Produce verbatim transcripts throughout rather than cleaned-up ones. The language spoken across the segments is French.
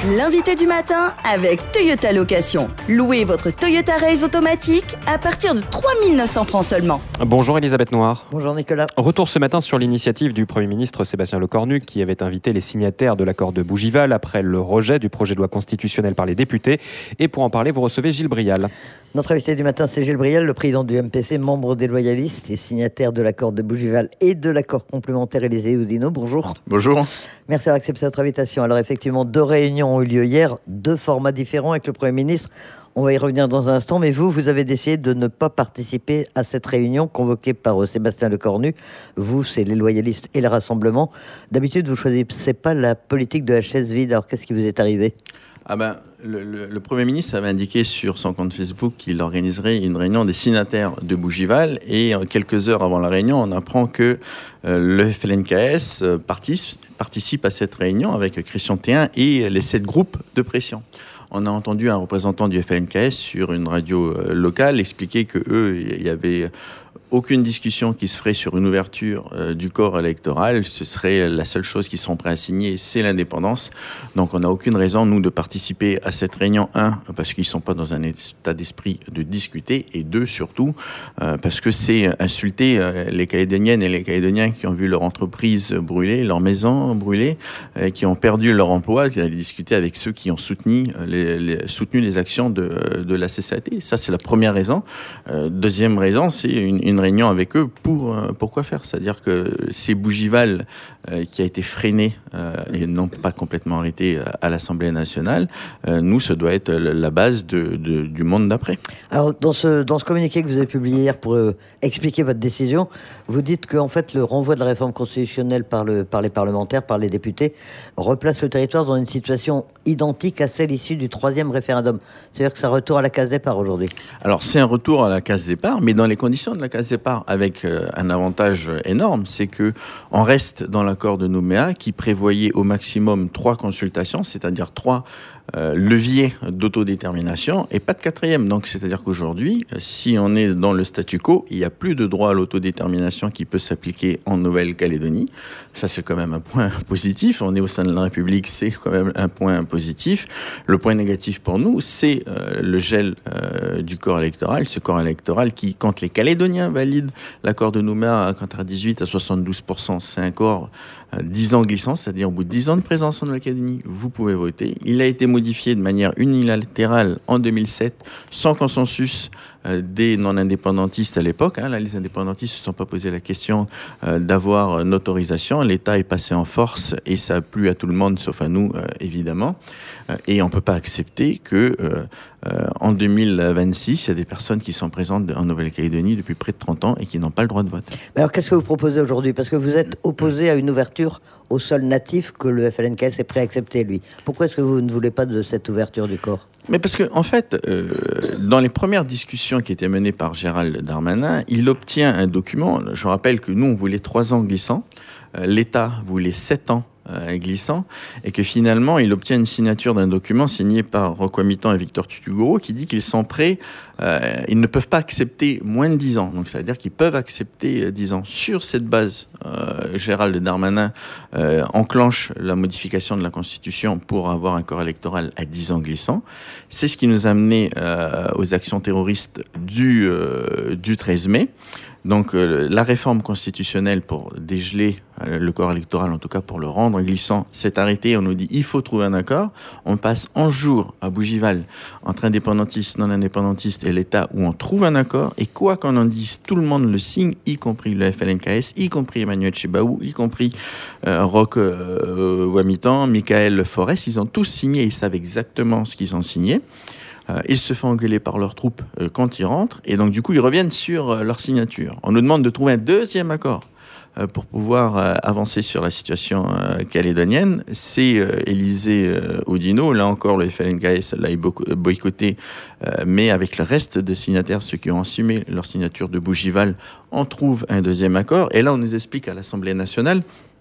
L'invité du matin avec Toyota Location. Louez votre Toyota Race automatique à partir de trois mille neuf cents francs seulement. Bonjour Elisabeth Noir. Bonjour Nicolas. Retour ce matin sur l'initiative du Premier ministre Sébastien Lecornu qui avait invité les signataires de l'accord de Bougival après le rejet du projet de loi constitutionnelle par les députés. Et pour en parler, vous recevez Gilles Brial. Notre invité du matin, c'est Gilles Brial, le président du M P C, membre des loyalistes et signataire de l'accord de Bougival et de l'accord complémentaire Élysée-Oudinot. Bonjour. Bonjour. Merci d'avoir accepté notre invitation. Alors effectivement, deux réunions ont eu lieu hier, deux formats différents avec le Premier ministre. On va y revenir dans un instant, mais vous, vous avez décidé de ne pas participer à cette réunion convoquée par euh, Sébastien Lecornu. Vous, c'est les loyalistes et le Rassemblement. D'habitude, vous ne choisissez pas la politique de la chaise vide. Alors qu'est-ce qui vous est arrivé ? Ah ben, le, le, le Premier ministre avait indiqué sur son compte Facebook qu'il organiserait une réunion des signataires de Bougival et euh, quelques heures avant la réunion, on apprend que euh, le F L N K S euh, participe, participe à cette réunion avec Christian Théin et les sept groupes de pression. On a entendu un représentant du F L N K S sur une radio euh, locale expliquer que eux, il y avait aucune discussion qui se ferait sur une ouverture euh, du corps électoral. Ce serait la seule chose qu'ils sont prêts à signer, c'est l'indépendance. Donc on n'a aucune raison, nous, de participer à cette réunion. Un, parce qu'ils ne sont pas dans un état d'esprit de discuter. Et deux, surtout, euh, parce que c'est insulter euh, les Calédoniennes et les Calédoniens qui ont vu leur entreprise brûler, leur maison brûler, euh, qui ont perdu leur emploi, qui allaient discuter avec ceux qui ont soutenu les, les, soutenu les actions de, de la C C A T. Ça, c'est la première raison. Euh, deuxième raison, c'est une, une réunion avec eux pour, euh, pour quoi faire ? C'est-à-dire que c'est Bougival euh, qui a été freiné euh, et non pas complètement arrêté à l'Assemblée nationale. Euh, nous, ça doit être la base de, de, du monde d'après. Alors, dans ce, dans ce communiqué que vous avez publié hier pour euh, expliquer votre décision, vous dites qu'en fait, le renvoi de la réforme constitutionnelle par, le, par les parlementaires, par les députés, replace le territoire dans une situation identique à celle issue du troisième référendum. C'est-à-dire que ça retourne à la case départ aujourd'hui. Alors, c'est un retour à la case départ, mais dans les conditions de la case départ, avec euh, un avantage énorme, c'est que on reste dans l'accord de Nouméa qui prévoyait au maximum trois consultations, c'est-à-dire trois euh, leviers d'autodétermination et pas de quatrième. Donc, c'est-à-dire qu'aujourd'hui, si on est dans le statu quo, il n'y a plus de droit à l'autodétermination qui peut s'appliquer en Nouvelle-Calédonie. Ça, c'est quand même un point positif. On est au sein de la République, c'est quand même un point positif. Le point négatif pour nous, c'est euh, le gel euh, du corps électoral, ce corps électoral qui, quand les Calédoniens valident l'accord de Nouméa à quatre-vingt-dix-huit à soixante-douze pour cent, c'est un corps euh, dix ans glissant, c'est-à-dire au bout de dix ans de présence en Nouvelle-Calédonie, vous pouvez voter. Il a été modifié de manière unilatérale en deux mille sept, sans consensus euh, des non-indépendantistes à l'époque. Hein. Là, les indépendantistes ne se sont pas posé la question euh, d'avoir une autorisation. L'État est passé en force et ça a plu à tout le monde, sauf à nous, euh, évidemment. Euh, et on ne peut pas accepter que euh, euh, en deux mille vingt-six, il y a des personnes qui sont présentes en Nouvelle-Calédonie depuis près de trente ans et qui n'ont pas le droit de vote. Mais alors, qu'est-ce que vous proposez aujourd'hui ? Parce que vous êtes opposé à une ouverture au sol natif que le F L N K S est prêt à accepter, lui. Pourquoi est-ce que vous ne voulez pas de cette ouverture du corps ? Mais parce que, en fait, euh, dans les premières discussions qui étaient menées par Gérald Darmanin, il obtient un document. Je rappelle que nous, on voulait trois ans glissants. Euh, L'État voulait sept ans euh, glissants. Et que finalement, il obtient une signature d'un document signé par Rocco Mitan et Victor Tutugoro qui dit qu'ils sont prêts, euh, ils ne peuvent pas accepter moins de dix ans. Donc, ça veut dire qu'ils peuvent accepter euh, dix ans. Sur cette base, euh, Gérald Darmanin euh, enclenche la modification de la Constitution pour avoir un corps électoral à dix ans glissant. C'est ce qui nous a amené euh, aux actions terroristes du, euh, du treize mai. Donc euh, la réforme constitutionnelle pour dégeler euh, le corps électoral, en tout cas pour le rendre glissant, s'est arrêtée. On nous dit il faut trouver un accord. On passe un jour à Bougival entre indépendantistes, non-indépendantistes et l'État où on trouve un accord. Et quoi qu'on en dise, tout le monde le signe, y compris le F L N K S, y compris Emmanuel Tchibahou, y compris euh, Roch euh, Ouamitan, Michael Forest. Ils ont tous signé, ils savent exactement ce qu'ils ont signé. Euh, ils se font engueuler par leurs troupes euh, quand ils rentrent, et donc du coup ils reviennent sur euh, leur signature. On nous demande de trouver un deuxième accord euh, pour pouvoir euh, avancer sur la situation euh, calédonienne. C'est euh, Élysée euh, Oudinot, là encore le F L N K S l'a boycotté, euh, mais avec le reste des signataires, ceux qui ont assumé leur signature de Bougival, on trouve un deuxième accord. Et là on nous explique à l'Assemblée nationale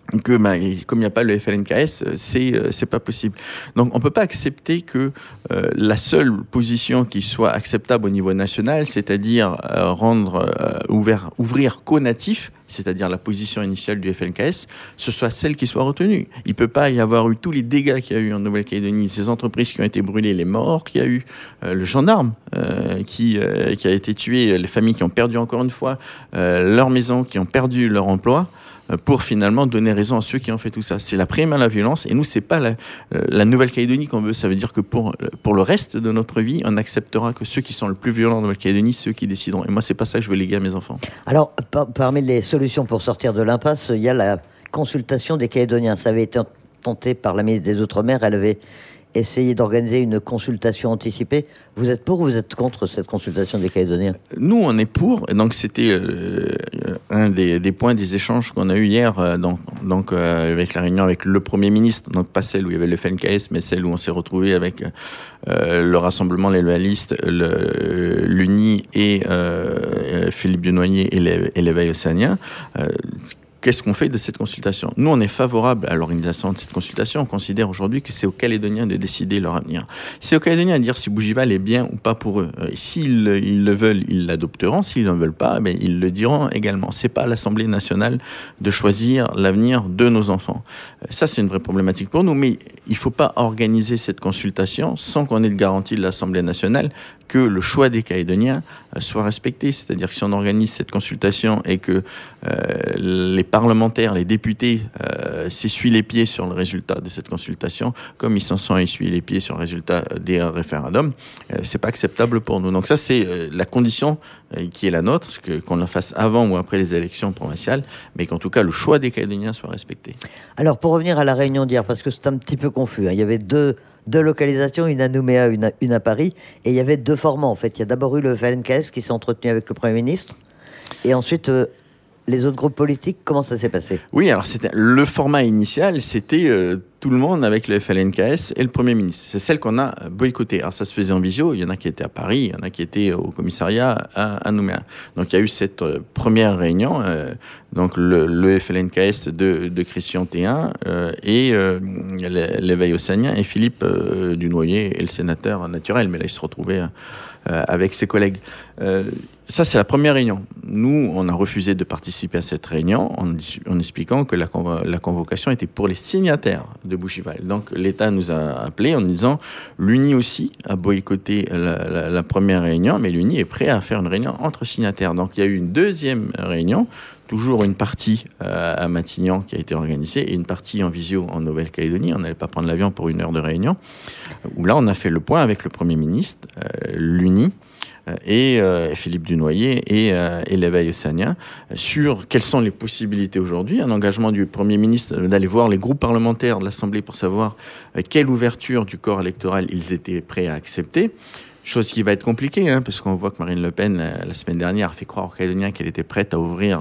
que bah, comme il n'y a pas le F L N K S, c'est euh, c'est pas possible. Donc on peut pas accepter que euh, la seule position qui soit acceptable au niveau national, c'est-à-dire euh, rendre euh, ouvert, ouvrir qu'aux natifs, c'est-à-dire la position initiale du F L N K S, ce soit celle qui soit retenue. Il peut pas y avoir eu tous les dégâts qu'il y a eu en Nouvelle-Calédonie, ces entreprises qui ont été brûlées, les morts qu'il y a eu, euh, le gendarme euh, qui euh, qui a été tué, les familles qui ont perdu encore une fois euh, leur maison, qui ont perdu leur emploi, pour finalement donner raison à ceux qui ont fait tout ça. C'est la prime à la violence, et nous, c'est pas la, la Nouvelle-Calédonie qu'on veut. Ça veut dire que pour, pour le reste de notre vie, on acceptera que ceux qui sont le plus violents en Nouvelle-Calédonie, ceux qui décideront. Et moi, c'est pas ça que je veux léguer à mes enfants. Alors, par, parmi les solutions pour sortir de l'impasse, il y a la consultation des Calédoniens. Ça avait été tenté par la ministre des Outre-mer. Elle avait essayé d'organiser une consultation anticipée. Vous êtes pour ou vous êtes contre cette consultation des Calédoniens? Nous, on est pour. Et donc, c'était euh, un des, des points des échanges qu'on a eu hier, euh, donc, donc euh, avec la réunion avec le Premier ministre. Donc, pas celle où il y avait le F L N K S, mais celle où on s'est retrouvé avec euh, le Rassemblement, les loyalistes, le, l'U N I et euh, Philippe Dunoyer et l'Éveil océanien. Euh, Qu'est-ce qu'on fait de cette consultation? Nous, on est favorable à l'organisation de cette consultation. On considère aujourd'hui que c'est aux Calédoniens de décider leur avenir. C'est aux Calédoniens de dire si Bougival est bien ou pas pour eux. Euh, s'ils ils le veulent, ils l'adopteront. S'ils ne veulent pas, ben, ils le diront également. C'est pas à l'Assemblée nationale de choisir l'avenir de nos enfants. Euh, ça, c'est une vraie problématique pour nous. Mais il ne faut pas organiser cette consultation sans qu'on ait de garantie de l'Assemblée nationale que le choix des Calédoniens euh, soit respecté. C'est-à-dire que si on organise cette consultation et que euh, les parlementaires, les députés euh, s'essuient les pieds sur le résultat de cette consultation, comme ils s'en sont essuyés les pieds sur le résultat des référendums, euh, c'est pas acceptable pour nous. Donc ça, c'est euh, la condition euh, qui est la nôtre, que, qu'on la fasse avant ou après les élections provinciales, mais qu'en tout cas, le choix des Calédoniens soit respecté. Alors, pour revenir à la réunion d'hier, parce que c'est un petit peu confus, hein, il y avait deux... deux localisations, une à Nouméa, une à, une à Paris, et il y avait deux formats en fait. Il y a d'abord eu le F L N K S qui s'est entretenu avec le Premier ministre, et ensuite euh, les autres groupes politiques. Comment ça s'est passé? Oui, alors c'était le format initial, c'était euh, tout le monde avec le F L N K S et le Premier ministre. C'est celle qu'on a boycottée. Alors ça se faisait en visio, il y en a qui étaient à Paris, il y en a qui étaient au commissariat à, à Nouméa. Donc il y a eu cette euh, première réunion, euh, donc le, le F L N K S de, de Christian Théin euh, et euh, l'Éveil océanien et Philippe euh, Dunoyer et le sénateur naturel, mais là il se retrouvait euh, avec ses collègues. Euh, Ça, c'est la première réunion. Nous, on a refusé de participer à cette réunion en, en expliquant que la, convo- la convocation était pour les signataires de Bougival. Donc, l'État nous a appelés en disant l'U N I aussi a boycotté la, la, la première réunion, mais l'U N I est prêt à faire une réunion entre signataires. Donc, il y a eu une deuxième réunion, toujours une partie euh, à Matignon qui a été organisée et une partie en visio en Nouvelle-Calédonie. On n'allait pas prendre l'avion pour une heure de réunion, où là, on a fait le point avec le Premier ministre, euh, l'U N I, et euh, Philippe Dunoyer et, euh, et l'Éveil océanien sur quelles sont les possibilités aujourd'hui. Un engagement du Premier ministre d'aller voir les groupes parlementaires de l'Assemblée pour savoir euh, quelle ouverture du corps électoral ils étaient prêts à accepter. Chose qui va être compliquée, hein, parce qu'on voit que Marine Le Pen, la, la semaine dernière, a fait croire aux Calédoniens qu'elle était prête à ouvrir,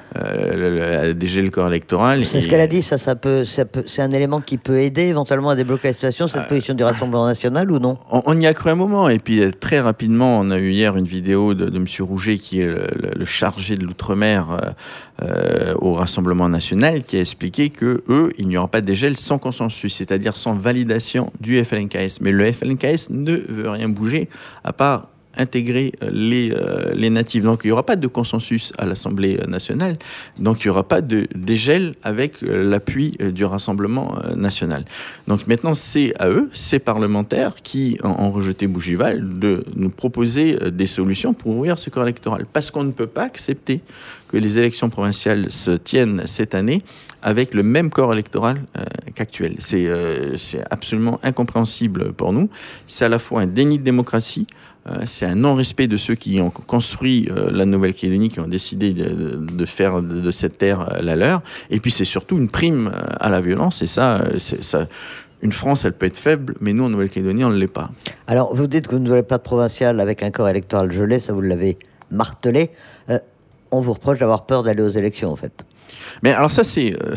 euh, à dégeler le corps électoral. C'est et... ce qu'elle a dit, ça, ça peut, ça peut, c'est un élément qui peut aider éventuellement à débloquer la situation, cette euh, position du Rassemblement national ou non? on, on y a cru un moment, et puis très rapidement, on a eu hier une vidéo de, de M. Rouget, qui est le, le, le chargé de l'Outre-mer euh, euh, au Rassemblement national, qui a expliqué que eux, il n'y aura pas de dégel sans consensus, c'est-à-dire sans validation du F L N K S. Mais le F L N K S ne veut rien bouger, à part intégrer les, euh, les natifs. Donc, il n'y aura pas de consensus à l'Assemblée nationale. Donc, il n'y aura pas de dégel avec euh, l'appui euh, du Rassemblement euh, national. Donc, maintenant, c'est à eux, ces parlementaires qui ont, ont rejeté Bougival, de nous proposer euh, des solutions pour ouvrir ce corps électoral. Parce qu'on ne peut pas accepter que les élections provinciales se tiennent cette année avec le même corps électoral euh, qu'actuel. C'est, euh, c'est absolument incompréhensible pour nous. C'est à la fois un déni de démocratie, euh, c'est un non-respect de ceux qui ont construit euh, la Nouvelle-Calédonie, qui ont décidé de, de faire de, de cette terre euh, la leur, et puis c'est surtout une prime euh, à la violence, et ça, euh, c'est, ça... Une France, elle peut être faible, mais nous, en Nouvelle-Calédonie, on ne l'est pas. Alors, vous dites que vous ne voulez pas de provincial avec un corps électoral gelé, ça vous l'avez martelé. Euh, on vous reproche d'avoir peur d'aller aux élections, en fait. Mais alors ça, c'est euh,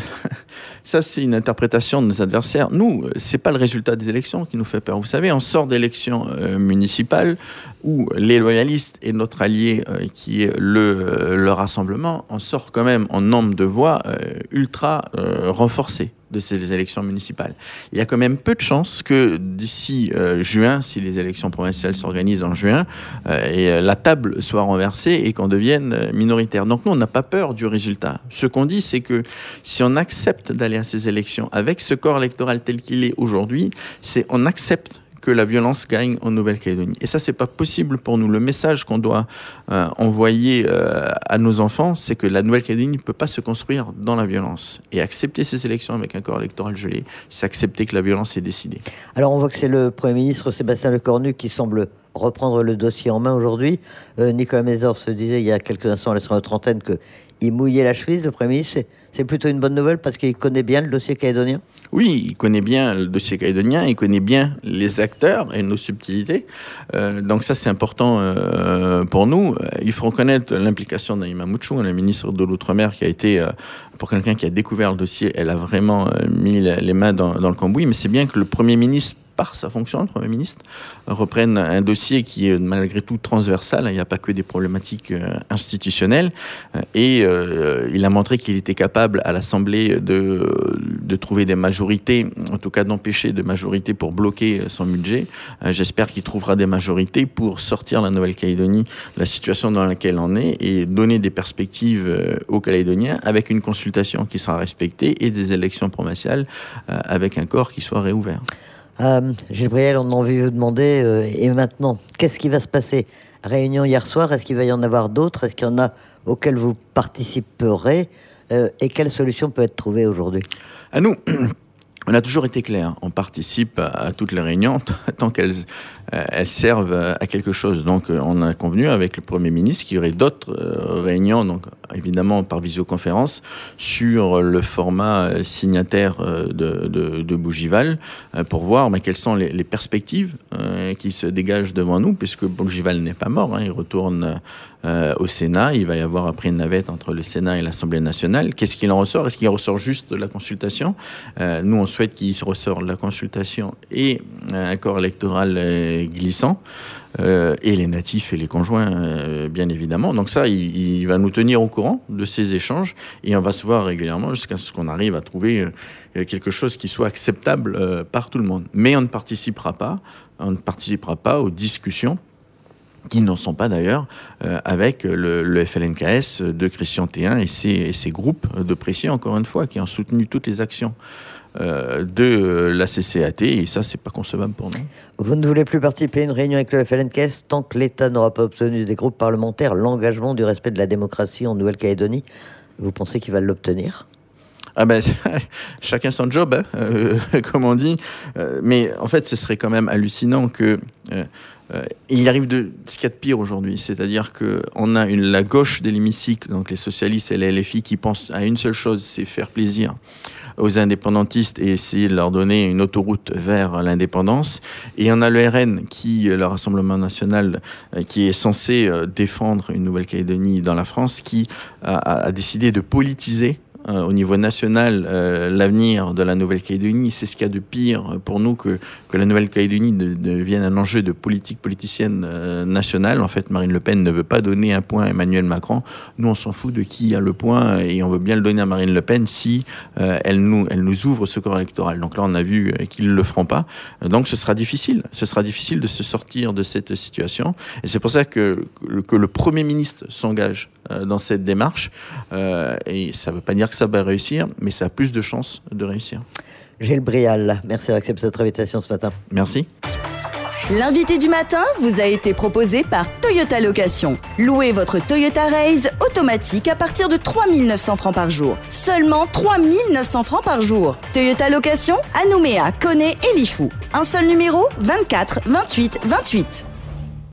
ça, c'est une interprétation de nos adversaires. Nous, c'est pas le résultat des élections qui nous fait peur. Vous savez, on sort d'élections euh, municipales où les loyalistes et notre allié, euh, qui est le, euh, le Rassemblement, on sort quand même en nombre de voix euh, ultra euh, renforcé de ces élections municipales. Il y a quand même peu de chances que d'ici euh, juin, si les élections provinciales s'organisent en juin, euh, et euh, la table soit renversée et qu'on devienne euh, minoritaire. Donc nous, on n'a pas peur du résultat. Ce qu'on dit, c'est que si on accepte d'aller à ces élections avec ce corps électoral tel qu'il est aujourd'hui, c'est on accepte que la violence gagne en Nouvelle-Calédonie. Et ça, c'est pas possible pour nous. Le message qu'on doit euh, envoyer euh, à nos enfants, c'est que la Nouvelle-Calédonie ne peut pas se construire dans la violence. Et accepter ces élections avec un corps électoral gelé, c'est accepter que la violence est décidée. Alors, on voit que c'est le Premier ministre Sébastien Lecornu qui semble reprendre le dossier en main aujourd'hui. Euh, Nicolas Mézard se disait il y a quelques instants sur notre antenne qu'il mouillait la chemise, le Premier ministre. C'est, c'est plutôt une bonne nouvelle parce qu'il connaît bien le dossier calédonien. Oui, il connaît bien le dossier calédonien, il connaît bien les acteurs et nos subtilités. Euh, donc ça, c'est important euh, pour nous. Il faut reconnaître l'implication d'Naïma Mouchou, la ministre de l'Outre-mer, qui a été, euh, pour quelqu'un qui a découvert le dossier, elle a vraiment euh, mis les mains dans, dans le cambouis. Mais c'est bien que le Premier ministre, par sa fonction, le Premier ministre, reprenne un dossier qui est malgré tout transversal. Il n'y a pas que des problématiques euh, institutionnelles. Et euh, il a montré qu'il était capable à l'Assemblée de, de trouver des majorités, en tout cas d'empêcher des majorités pour bloquer son budget. Euh, j'espère qu'il trouvera des majorités pour sortir la Nouvelle-Calédonie, la situation dans laquelle on est, et donner des perspectives euh, aux Calédoniens avec une consultation qui sera respectée et des élections provinciales euh, avec un corps qui soit réouvert. Euh, Gilles Briel, on a envie de vous demander, euh, et maintenant, qu'est-ce qui va se passer? Réunion hier soir, est-ce qu'il va y en avoir d'autres? Est-ce qu'il y en a auxquelles vous participerez? euh, Et quelle solution peut être trouvée aujourd'hui? À nous, on a toujours été clair. On participe à, à toutes les réunions tant qu'elles euh, elles servent à quelque chose. Donc, on a convenu avec le Premier ministre qu'il y aurait d'autres euh, réunions, donc évidemment par visioconférence, sur le format signataire de, de, de Bougival, euh, pour voir bah, quelles sont les, les perspectives euh, qui se dégagent devant nous, puisque Bougival n'est pas mort, hein, il retourne euh, au Sénat. Il va y avoir après une navette entre le Sénat et l'Assemblée nationale. Qu'est-ce qu'il en ressort? Est-ce qu'il en ressort juste de la consultation? euh, Nous, on souhaite qu'il ressort de la consultation et un corps électoral euh, glissant. Euh, et les natifs et les conjoints, euh, bien évidemment. Donc ça, il, il va nous tenir au courant de ces échanges et on va se voir régulièrement jusqu'à ce qu'on arrive à trouver euh, quelque chose qui soit acceptable euh, par tout le monde. Mais on ne participera pas, on ne participera pas aux discussions qui n'en sont pas d'ailleurs, euh, avec le, le F L N K S de Christian Théin et ses, et ses groupes de pression, encore une fois, qui ont soutenu toutes les actions euh, de la C C A T, et ça, c'est pas concevable pour nous. Vous ne voulez plus participer à une réunion avec le F L N K S tant que l'État n'aura pas obtenu des groupes parlementaires l'engagement du respect de la démocratie en Nouvelle-Calédonie. Vous pensez qu'il va l'obtenir? Ah ben, chacun son job, hein, euh, comme on dit. Euh, mais en fait, ce serait quand même hallucinant que... Euh, euh, il arrive de ce qu'il y a de pire aujourd'hui. C'est-à-dire qu'on a une, la gauche de l'hémicycle, donc les socialistes et les L F I, qui pensent à une seule chose, c'est faire plaisir aux indépendantistes et essayer de leur donner une autoroute vers l'indépendance. Et on a le R N, qui, le Rassemblement national, qui est censé défendre une Nouvelle-Calédonie dans la France, qui a, a décidé de politiser Euh, au niveau national, euh, l'avenir de la Nouvelle-Calédonie. C'est ce qu'il y a de pire pour nous que, que la Nouvelle-Calédonie de, devienne un enjeu de politique politicienne euh, nationale. En fait, Marine Le Pen ne veut pas donner un point à Emmanuel Macron. Nous, on s'en fout de qui a le point et on veut bien le donner à Marine Le Pen si euh, elle, nous, elle nous ouvre ce corps électoral. Donc là, on a vu qu'ils ne le feront pas. Donc ce sera difficile. Ce sera difficile de se sortir de cette situation. Et c'est pour ça que, que le Premier ministre s'engage euh, dans cette démarche. Euh, et ça ne veut pas dire que ça va réussir, mais ça a plus de chances de réussir. Gilles Brial, merci d'avoir accepté cette invitation ce matin. Merci. L'invité du matin vous a été proposé par Toyota Location. Louez votre Toyota Raise automatique à partir de trois mille neuf cents francs par jour. Seulement trois mille neuf cents francs par jour. Toyota Location à Nouméa, Koné et Lifou. Un seul numéro, vingt-quatre vingt-huit vingt-huit.